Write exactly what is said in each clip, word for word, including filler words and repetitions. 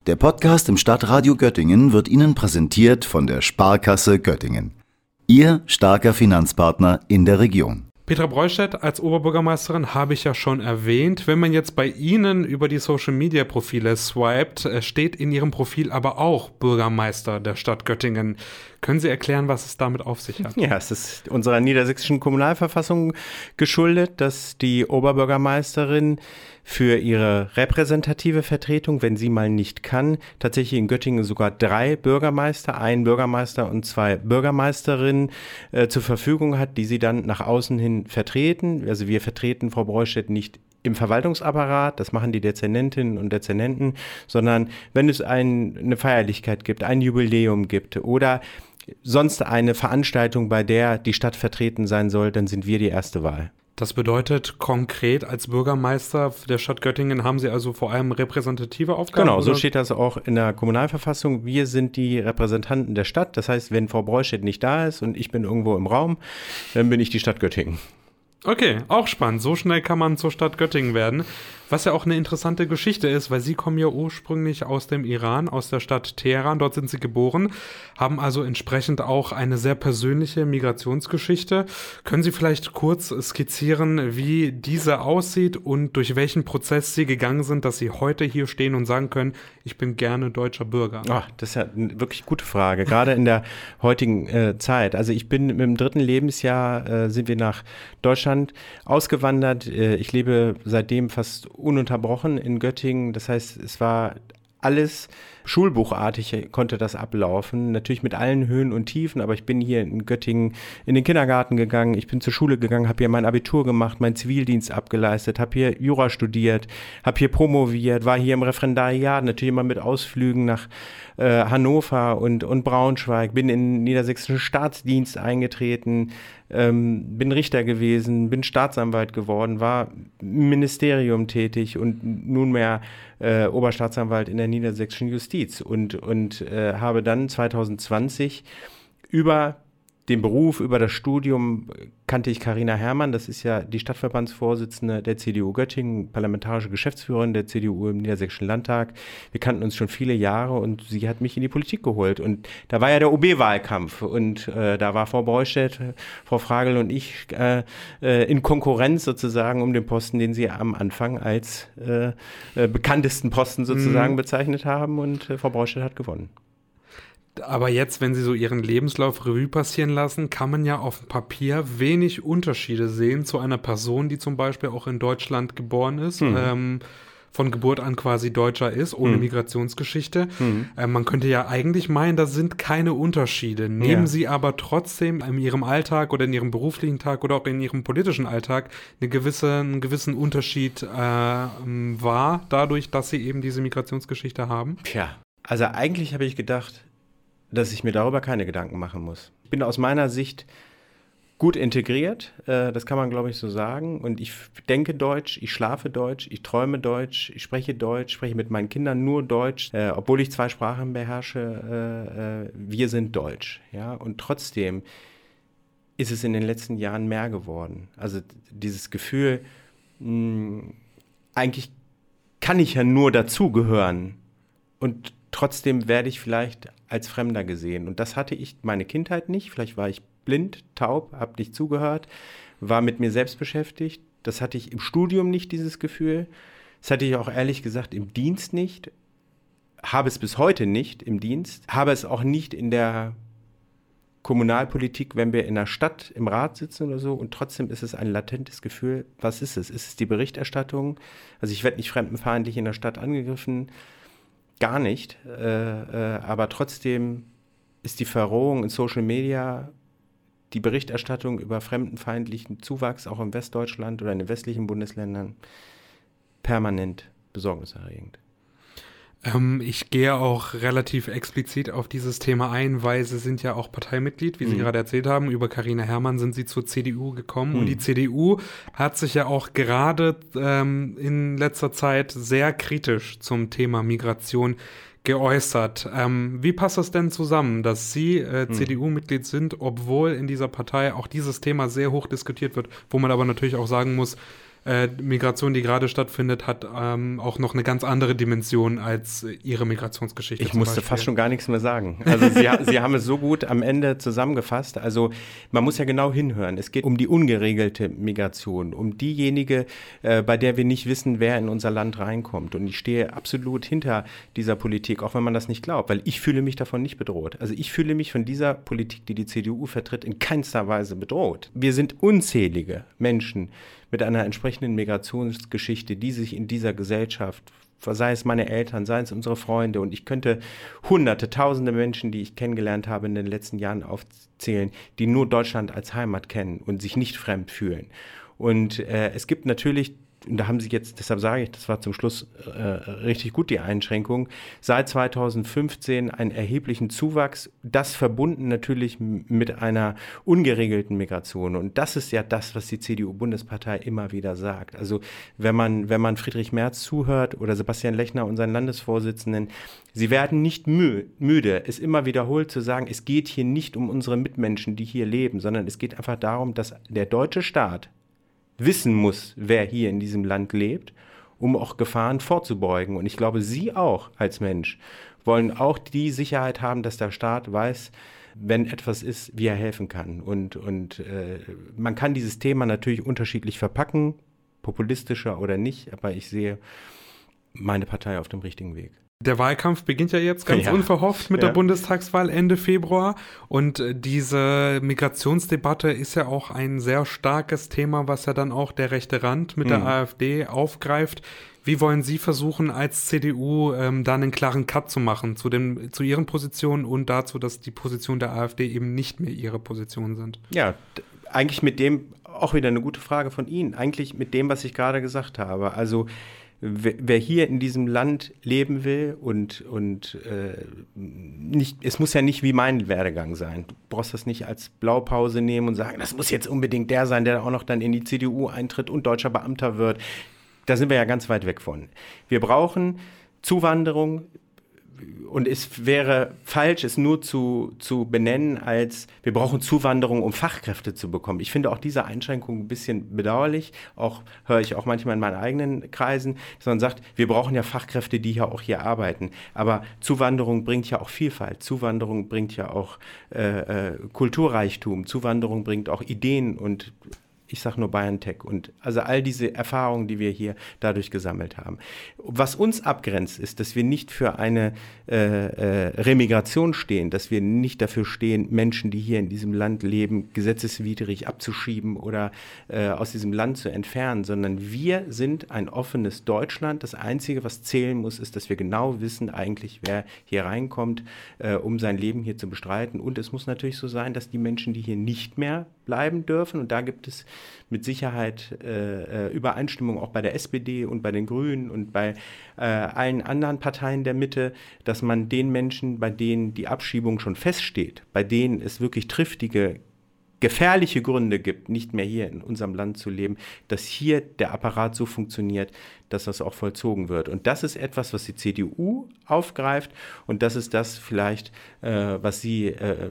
Der Podcast im Stadtradio Göttingen wird Ihnen präsentiert von der Sparkasse Göttingen. Ihr starker Finanzpartner in der Region. Petra Breustedt als Oberbürgermeisterin habe ich ja schon erwähnt. Wenn man jetzt bei Ihnen über die Social-Media-Profile swiped, steht in Ihrem Profil aber auch Bürgermeister der Stadt Göttingen. Können Sie erklären, was es damit auf sich hat? Ja, es ist unserer niedersächsischen Kommunalverfassung geschuldet, dass die Oberbürgermeisterin für ihre repräsentative Vertretung, wenn sie mal nicht kann, tatsächlich in Göttingen sogar drei Bürgermeister, einen Bürgermeister und zwei Bürgermeisterinnen äh, zur Verfügung hat, die sie dann nach außen hin vertreten. Also wir vertreten Frau Breustedt nicht im Verwaltungsapparat, das machen die Dezernentinnen und Dezernenten, sondern wenn es ein, eine Feierlichkeit gibt, ein Jubiläum gibt oder sonst eine Veranstaltung, bei der die Stadt vertreten sein soll, dann sind wir die erste Wahl. Das bedeutet konkret, als Bürgermeister der Stadt Göttingen haben Sie also vor allem repräsentative Aufgaben? Genau, so oder? steht das auch in der Kommunalverfassung. Wir sind die Repräsentanten der Stadt. Das heißt, wenn Frau Breustedt nicht da ist und ich bin irgendwo im Raum, dann bin ich die Stadt Göttingen. Okay, auch spannend. So schnell kann man zur Stadt Göttingen werden. Was ja auch eine interessante Geschichte ist, weil Sie kommen ja ursprünglich aus dem Iran, aus der Stadt Teheran. Dort sind Sie geboren, haben also entsprechend auch eine sehr persönliche Migrationsgeschichte. Können Sie vielleicht kurz skizzieren, wie diese aussieht und durch welchen Prozess Sie gegangen sind, dass Sie heute hier stehen und sagen können, ich bin gerne deutscher Bürger? Ach, das ist ja eine wirklich gute Frage, gerade in der heutigen äh, Zeit. Also ich bin mit dem dritten Lebensjahr, äh, sind wir nach Deutschland ausgewandert. Äh, ich lebe seitdem fast ununterbrochen in Göttingen. Das heißt, es war alles schulbuchartig, konnte das ablaufen. Natürlich mit allen Höhen und Tiefen, aber ich bin hier in Göttingen in den Kindergarten gegangen, ich bin zur Schule gegangen, habe hier mein Abitur gemacht, meinen Zivildienst abgeleistet, habe hier Jura studiert, habe hier promoviert, war hier im Referendariat, natürlich immer mit Ausflügen nach äh, Hannover und, und Braunschweig, bin in den niedersächsischen Staatsdienst eingetreten, ähm, bin Richter gewesen, bin Staatsanwalt geworden, war im Ministerium tätig und nunmehr äh, Oberstaatsanwalt in der niedersächsischen Justiz und, und äh, habe dann zwanzig zwanzig über den Beruf, über das Studium kannte ich Carina Herrmann, das ist ja die Stadtverbandsvorsitzende der C D U Göttingen, parlamentarische Geschäftsführerin der C D U im Niedersächsischen Landtag. Wir kannten uns schon viele Jahre und sie hat mich in die Politik geholt. Und da war ja der O B-Wahlkampf und äh, da war Frau Breustedt, Frau Fragel und ich äh, äh, in Konkurrenz sozusagen um den Posten, den sie am Anfang als äh, äh, bekanntesten Posten sozusagen mhm. bezeichnet haben und äh, Frau Breustedt hat gewonnen. Aber jetzt, wenn Sie so Ihren Lebenslauf Revue passieren lassen, kann man ja auf dem Papier wenig Unterschiede sehen zu einer Person, die zum Beispiel auch in Deutschland geboren ist, mhm. ähm, von Geburt an quasi Deutscher ist, ohne mhm. Migrationsgeschichte. Mhm. Äh, man könnte ja eigentlich meinen, da sind keine Unterschiede. Nehmen ja. Sie aber trotzdem in Ihrem Alltag oder in Ihrem beruflichen Tag oder auch in Ihrem politischen Alltag eine gewisse, einen gewissen Unterschied äh, wahr, dadurch, dass Sie eben diese Migrationsgeschichte haben? Tja, also eigentlich habe ich gedacht, dass ich mir darüber keine Gedanken machen muss. Ich bin aus meiner Sicht gut integriert, äh, das kann man, glaube ich, so sagen. Und ich denke Deutsch, ich schlafe Deutsch, ich träume Deutsch, ich spreche Deutsch, spreche mit meinen Kindern nur Deutsch, äh, obwohl ich zwei Sprachen beherrsche. Äh, äh, wir sind Deutsch, ja. Und trotzdem ist es in den letzten Jahren mehr geworden. Also dieses Gefühl, mh, eigentlich kann ich ja nur dazugehören und trotzdem werde ich vielleicht als Fremder gesehen. Und das hatte ich meine Kindheit nicht. Vielleicht war ich blind, taub, habe nicht zugehört, war mit mir selbst beschäftigt. Das hatte ich im Studium nicht, dieses Gefühl. Das hatte ich auch ehrlich gesagt im Dienst nicht. Habe es bis heute nicht im Dienst. Habe es auch nicht in der Kommunalpolitik, wenn wir in der Stadt im Rat sitzen oder so. Und trotzdem ist es ein latentes Gefühl. Was ist es? Ist es die Berichterstattung? Also ich werde nicht fremdenfeindlich in der Stadt angegriffen. Gar nicht, äh, äh, aber trotzdem ist die Verrohung in Social Media, die Berichterstattung über fremdenfeindlichen Zuwachs auch in Westdeutschland oder in den westlichen Bundesländern permanent besorgniserregend. Ähm, ich gehe auch relativ explizit auf dieses Thema ein, weil Sie sind ja auch Parteimitglied, wie Sie mhm. gerade erzählt haben. Über Carina Herrmann sind Sie zur C D U gekommen. Mhm. Und die C D U hat sich ja auch gerade ähm, in letzter Zeit sehr kritisch zum Thema Migration geäußert. Ähm, wie passt das denn zusammen, dass Sie äh, mhm. C D U-Mitglied sind, obwohl in dieser Partei auch dieses Thema sehr hoch diskutiert wird, wo man aber natürlich auch sagen muss, äh, Migration, die gerade stattfindet, hat ähm, auch noch eine ganz andere Dimension als äh, Ihre Migrationsgeschichte. Ich musste Beispiel. fast schon gar nichts mehr sagen. Also Sie, Sie haben es so gut am Ende zusammengefasst. Also man muss ja genau hinhören. Es geht um die ungeregelte Migration, um diejenige, äh, bei der wir nicht wissen, wer in unser Land reinkommt. Und ich stehe absolut hinter dieser Politik, auch wenn man das nicht glaubt, weil ich fühle mich davon nicht bedroht. Also ich fühle mich von dieser Politik, die die C D U vertritt, in keinster Weise bedroht. Wir sind unzählige Menschen mit einer entsprechenden Migrationsgeschichte, die sich in dieser Gesellschaft, sei es meine Eltern, sei es unsere Freunde, und ich könnte hunderte, tausende Menschen, die ich kennengelernt habe in den letzten Jahren aufzählen, die nur Deutschland als Heimat kennen und sich nicht fremd fühlen. Und äh, es gibt natürlich, und da haben Sie jetzt, deshalb sage ich, das war zum Schluss äh, richtig gut, die Einschränkung, seit zweitausendfünfzehn einen erheblichen Zuwachs, das verbunden natürlich mit einer ungeregelten Migration. Und das ist ja das, was die C D U-Bundespartei immer wieder sagt. Also wenn man, wenn man Friedrich Merz zuhört oder Sebastian Lechner, unseren Landesvorsitzenden, sie werden nicht mü- müde, es immer wiederholt zu sagen, es geht hier nicht um unsere Mitmenschen, die hier leben, sondern es geht einfach darum, dass der deutsche Staat wissen muss, wer hier in diesem Land lebt, um auch Gefahren vorzubeugen. Und ich glaube, Sie auch als Mensch wollen auch die Sicherheit haben, dass der Staat weiß, wenn etwas ist, wie er helfen kann. Und, und äh, man kann dieses Thema natürlich unterschiedlich verpacken, populistischer oder nicht, aber ich sehe meine Partei auf dem richtigen Weg. Der Wahlkampf beginnt ja jetzt ganz ja. unverhofft mit ja. der Bundestagswahl Ende Februar, und diese Migrationsdebatte ist ja auch ein sehr starkes Thema, was ja dann auch der rechte Rand mit mhm. der AfD aufgreift. Wie wollen Sie versuchen, als C D U ähm, da einen klaren Cut zu machen zu, dem, zu Ihren Positionen und dazu, dass die Position der AfD eben nicht mehr Ihre Positionen sind? Ja, eigentlich mit dem, auch wieder eine gute Frage von Ihnen, eigentlich mit dem, was ich gerade gesagt habe. Also wer hier in diesem Land leben will und, und äh, nicht, es muss ja nicht wie mein Werdegang sein. Du brauchst das nicht als Blaupause nehmen und sagen, das muss jetzt unbedingt der sein, der auch noch dann in die C D U eintritt und deutscher Beamter wird. Da sind wir ja ganz weit weg von. Wir brauchen Zuwanderung, und es wäre falsch, es nur zu, zu benennen als, wir brauchen Zuwanderung, um Fachkräfte zu bekommen. Ich finde auch diese Einschränkung ein bisschen bedauerlich. Auch höre ich auch manchmal in meinen eigenen Kreisen, dass man sagt, wir brauchen ja Fachkräfte, die ja auch hier arbeiten. Aber Zuwanderung bringt ja auch Vielfalt. Zuwanderung bringt ja auch äh, äh, Kulturreichtum. Zuwanderung bringt auch Ideen und ich sage nur BayernTech und also all diese Erfahrungen, die wir hier dadurch gesammelt haben. Was uns abgrenzt, ist, dass wir nicht für eine äh, äh, Remigration stehen, dass wir nicht dafür stehen, Menschen, die hier in diesem Land leben, gesetzeswidrig abzuschieben oder äh, aus diesem Land zu entfernen, sondern wir sind ein offenes Deutschland. Das Einzige, was zählen muss, ist, dass wir genau wissen eigentlich, wer hier reinkommt, äh, um sein Leben hier zu bestreiten. Und es muss natürlich so sein, dass die Menschen, die hier nicht mehr bleiben dürfen, und da gibt es mit Sicherheit äh, Übereinstimmung auch bei der S P D und bei den Grünen und bei äh, allen anderen Parteien der Mitte, dass man den Menschen, bei denen die Abschiebung schon feststeht, bei denen es wirklich triftige, gefährliche Gründe gibt, nicht mehr hier in unserem Land zu leben, dass hier der Apparat so funktioniert, dass das auch vollzogen wird. Und das ist etwas, was die C D U aufgreift, und das ist das vielleicht, äh, was Sie äh,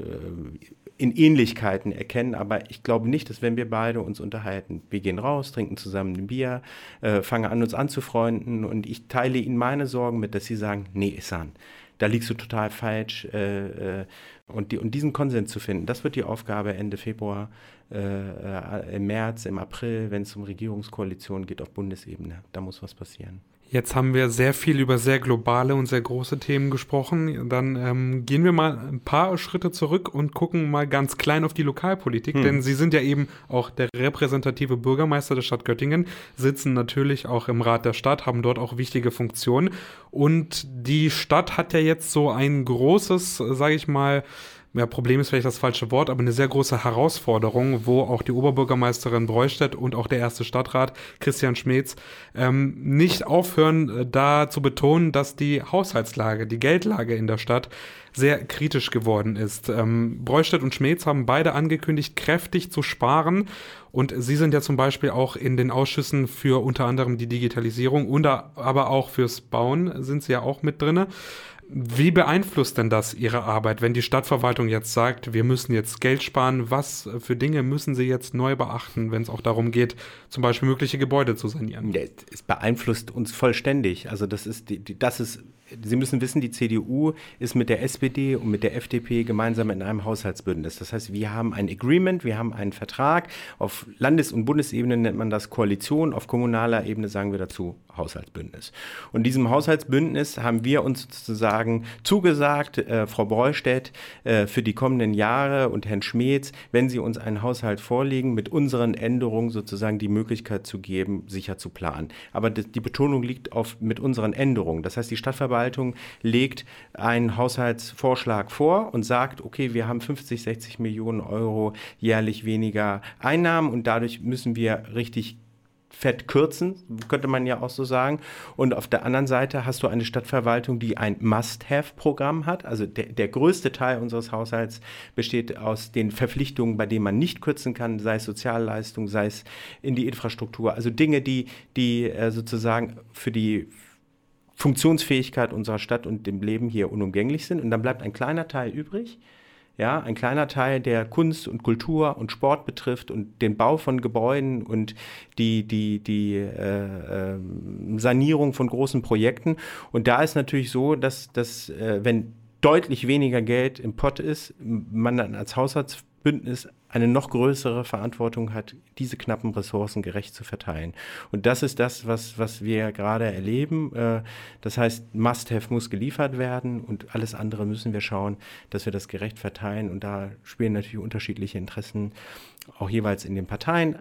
in Ähnlichkeiten erkennen, aber ich glaube nicht, dass wenn wir beide uns unterhalten, wir gehen raus, trinken zusammen ein Bier, äh, fangen an, uns anzufreunden, und ich teile Ihnen meine Sorgen mit, dass Sie sagen, nee, Ihsan, da liegst du total falsch, äh, äh, und, die, und diesen Konsens zu finden, das wird die Aufgabe Ende Februar, äh, äh, im März, im April, wenn es um Regierungskoalitionen geht auf Bundesebene, da muss was passieren. Jetzt haben wir sehr viel über sehr globale und sehr große Themen gesprochen. Dann ähm, gehen wir mal ein paar Schritte zurück und gucken mal ganz klein auf die Lokalpolitik. Hm. Denn Sie sind ja eben auch der repräsentative Bürgermeister der Stadt Göttingen, sitzen natürlich auch im Rat der Stadt, haben dort auch wichtige Funktionen. Und die Stadt hat ja jetzt so ein großes, sage ich mal, ja, Problem ist vielleicht das falsche Wort, aber eine sehr große Herausforderung, wo auch die Oberbürgermeisterin Breustedt und auch der erste Stadtrat Christian Schmeetz ähm, nicht aufhören, äh, da zu betonen, dass die Haushaltslage, die Geldlage in der Stadt sehr kritisch geworden ist. Ähm, Breustedt und Schmeetz haben beide angekündigt, kräftig zu sparen, und sie sind ja zum Beispiel auch in den Ausschüssen für unter anderem die Digitalisierung und aber auch fürs Bauen sind sie ja auch mit drinne. Wie beeinflusst denn das Ihre Arbeit, wenn die Stadtverwaltung jetzt sagt, wir müssen jetzt Geld sparen? Was für Dinge müssen Sie jetzt neu beachten, wenn es auch darum geht, zum Beispiel mögliche Gebäude zu sanieren? Es beeinflusst uns vollständig. Also das ist, die, die, das ist, Sie müssen wissen, die C D U ist mit der S P D und mit der F D P gemeinsam in einem Haushaltsbündnis. Das heißt, wir haben ein Agreement, wir haben einen Vertrag. Auf Landes- und Bundesebene nennt man das Koalition, auf kommunaler Ebene sagen wir dazu Haushaltsbündnis. Und diesem Haushaltsbündnis haben wir uns sozusagen zugesagt, äh, Frau Breustedt, äh, für die kommenden Jahre und Herrn Schmeetz, wenn Sie uns einen Haushalt vorlegen, mit unseren Änderungen sozusagen die Möglichkeit zu geben, sicher zu planen. Aber die, die Betonung liegt auf mit unseren Änderungen. Das heißt, die Stadtverwaltung legt einen Haushaltsvorschlag vor und sagt, okay, wir haben fünfzig, sechzig Millionen Euro jährlich weniger Einnahmen und dadurch müssen wir richtig fett kürzen, könnte man ja auch so sagen. Und auf der anderen Seite hast du eine Stadtverwaltung, die ein Must-Have-Programm hat. Also der, der größte Teil unseres Haushalts besteht aus den Verpflichtungen, bei denen man nicht kürzen kann, sei es Sozialleistung, sei es in die Infrastruktur. Also Dinge, die, die äh, sozusagen für die Funktionsfähigkeit unserer Stadt und dem Leben hier unumgänglich sind. Und dann bleibt ein kleiner Teil übrig. Ja, ein kleiner Teil, der Kunst und Kultur und Sport betrifft und den Bau von Gebäuden und die, die, die äh, äh, Sanierung von großen Projekten. Und da ist natürlich so, dass, dass äh, wenn deutlich weniger Geld im Pott ist, man dann als Haushaltsbündnis eine noch größere Verantwortung hat, diese knappen Ressourcen gerecht zu verteilen. Und das ist das, was, was wir gerade erleben. Das heißt, Must-Have muss geliefert werden und alles andere müssen wir schauen, dass wir das gerecht verteilen. Und da spielen natürlich unterschiedliche Interessen auch jeweils in den Parteien.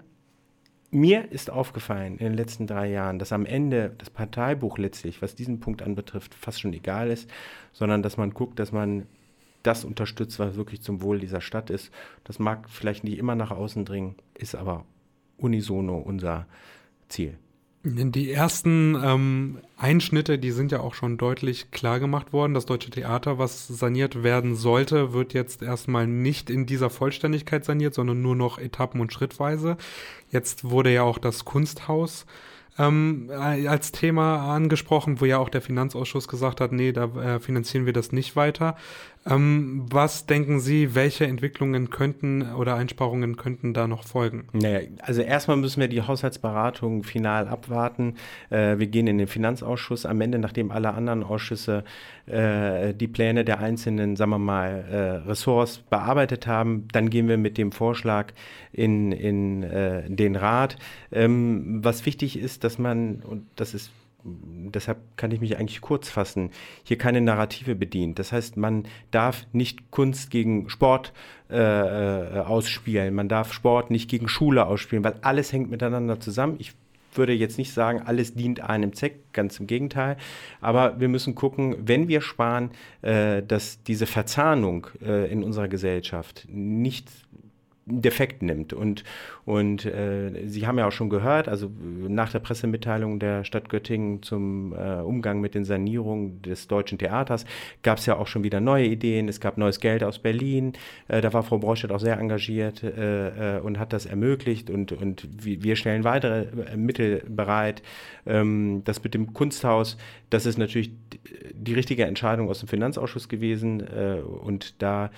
Mir ist aufgefallen in den letzten drei Jahren, dass am Ende das Parteibuch letztlich, was diesen Punkt anbetrifft, fast schon egal ist, sondern dass man guckt, dass man das unterstützt, was wirklich zum Wohl dieser Stadt ist. Das mag vielleicht nicht immer nach außen dringen, ist aber unisono unser Ziel. Die ersten ähm, Einschnitte, die sind ja auch schon deutlich klar gemacht worden. Das Deutsche Theater, was saniert werden sollte, wird jetzt erstmal nicht in dieser Vollständigkeit saniert, sondern nur noch etappen- und schrittweise. Jetzt wurde ja auch das Kunsthaus ähm, als Thema angesprochen, wo ja auch der Finanzausschuss gesagt hat, nee, da äh, finanzieren wir das nicht weiter. Ähm, was denken Sie, welche Entwicklungen könnten oder Einsparungen könnten da noch folgen? Naja, also erstmal müssen wir die Haushaltsberatung final abwarten. Äh, wir gehen in den Finanzausschuss am Ende, nachdem alle anderen Ausschüsse äh, die Pläne der einzelnen, sagen wir mal, äh, Ressorts bearbeitet haben. Dann gehen wir mit dem Vorschlag in, in äh, den Rat. Ähm, was wichtig ist, dass man, und das ist deshalb kann ich mich eigentlich kurz fassen, hier keine Narrative bedient. Das heißt, man darf nicht Kunst gegen Sport äh, ausspielen, man darf Sport nicht gegen Schule ausspielen, weil alles hängt miteinander zusammen. Ich würde jetzt nicht sagen, alles dient einem Zweck, ganz im Gegenteil. Aber wir müssen gucken, wenn wir sparen, äh, dass diese Verzahnung äh, in unserer Gesellschaft nicht Defekt nimmt. Und, und äh, Sie haben ja auch schon gehört, also nach der Pressemitteilung der Stadt Göttingen zum äh, Umgang mit den Sanierungen des Deutschen Theaters gab es ja auch schon wieder neue Ideen. Es gab neues Geld aus Berlin. Äh, da war Frau Breustedt auch sehr engagiert äh, äh, und hat das ermöglicht. Und, und wir stellen weitere äh, Mittel bereit. Ähm, das mit dem Kunsthaus, das ist natürlich die richtige Entscheidung aus dem Finanzausschuss gewesen. Äh, und da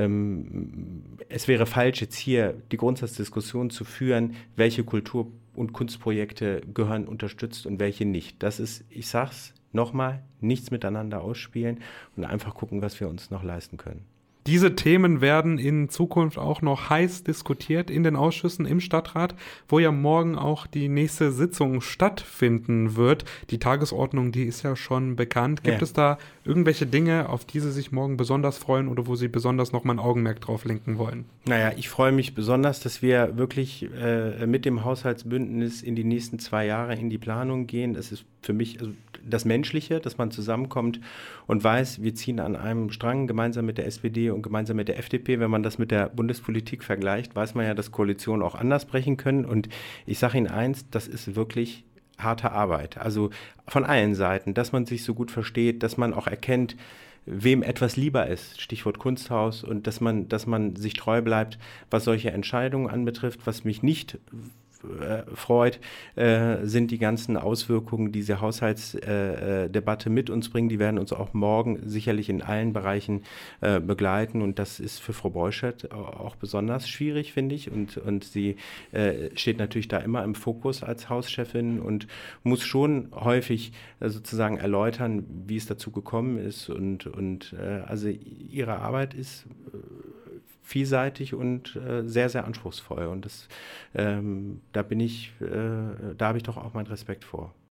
ähm, es wäre falsch, jetzt hier die Grundsatzdiskussion zu führen, welche Kultur- und Kunstprojekte gehören unterstützt und welche nicht. Das ist, ich sag's nochmal, nichts miteinander ausspielen und einfach gucken, was wir uns noch leisten können. Diese Themen werden in Zukunft auch noch heiß diskutiert in den Ausschüssen im Stadtrat, wo ja morgen auch die nächste Sitzung stattfinden wird. Die Tagesordnung, die ist ja schon bekannt. Gibt ja. es da irgendwelche Dinge, auf die Sie sich morgen besonders freuen oder wo Sie besonders noch mal ein Augenmerk drauf lenken wollen? Naja, ich freue mich besonders, dass wir wirklich äh, mit dem Haushaltsbündnis in die nächsten zwei Jahre in die Planung gehen. Das ist für mich also das Menschliche, dass man zusammenkommt und weiß, wir ziehen an einem Strang gemeinsam mit der S P D und gemeinsam mit der F D P. Wenn man das mit der Bundespolitik vergleicht, weiß man ja, dass Koalitionen auch anders brechen können. Und ich sage Ihnen eins, das ist wirklich harte Arbeit. Also von allen Seiten, dass man sich so gut versteht, dass man auch erkennt, wem etwas lieber ist, Stichwort Kunsthaus, und dass man, dass man sich treu bleibt, was solche Entscheidungen anbetrifft. Was mich nicht äh, freut, äh, sind die ganzen Auswirkungen, die diese Haushaltsdebatte äh, mit uns bringt. Die werden uns auch morgen sicherlich in allen Bereichen äh, begleiten und das ist für Frau Borchert auch besonders schwierig, finde ich. Und, und sie äh, steht natürlich da immer im Fokus als Hauschefin und muss schon häufig äh, sozusagen erläutern, wie es dazu gekommen ist. Und, und äh, also ihre Arbeit ist äh, vielseitig und äh, sehr, sehr anspruchsvoll. Und das, ähm, da bin ich, äh, da habe ich doch auch meinen Respekt vor.